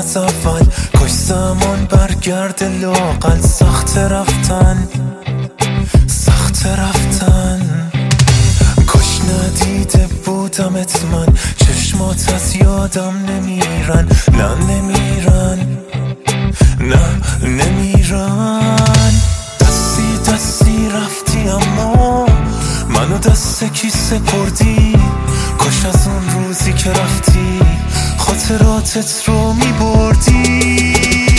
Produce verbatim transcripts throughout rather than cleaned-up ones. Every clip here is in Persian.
از اول. کاش زمان برگرد لاقل. سخت رفتن سخت رفتن. کاش ندیده بودمت من. چشمات از یادم نمیرن. نه نمیرن نه نمیرن. دستی دستی رفتی اما منو دست کی سپردی. کاش از اون روزی که رفتی خاطراتت رو میبردی.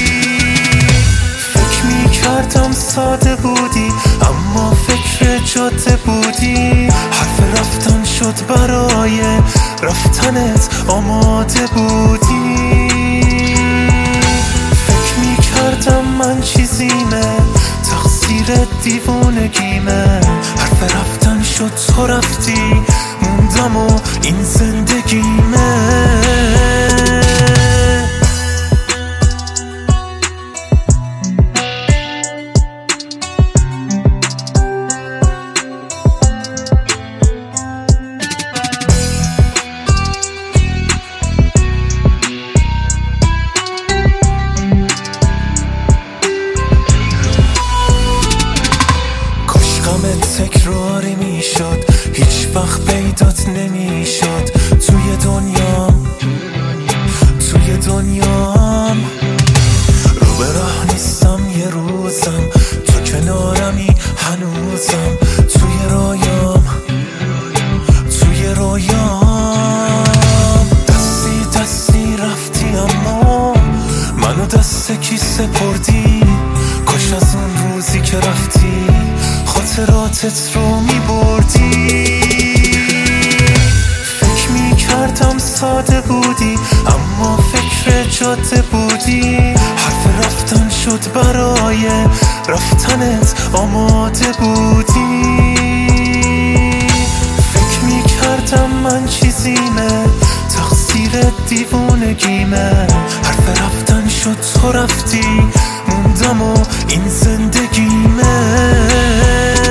فکر میکردم ساده بودی اما فکر جاده بودی. حرف رفتن شد برای رفتنت آماده بودی. فکر میکردم من چیزیمه تقصیر دیوونگیمه. حرف رفتن شد تو رفتی موندم و این زندگیمه. تکراری میشد هیچ وقت پیدات نمیشد. توی دنیام توی دنیام رو به راه نیستم. یه روزم تو کنارمی هنوزم. توی رویام توی رویام. دستی دستی رفتی اما منو دست کی سپردی. کاش از اون روزی که رفتی خاطراتت رو میبردی. فکر میکردم ساده بودی اما فکر جاده بودی. حرف رفتن شد برای رفتنت آماده بودی. فکر میکردم من چیزیمه تقصیر دیوونگیمه. حرف رفتن شد تو رفتی موندم و این زندگیمه.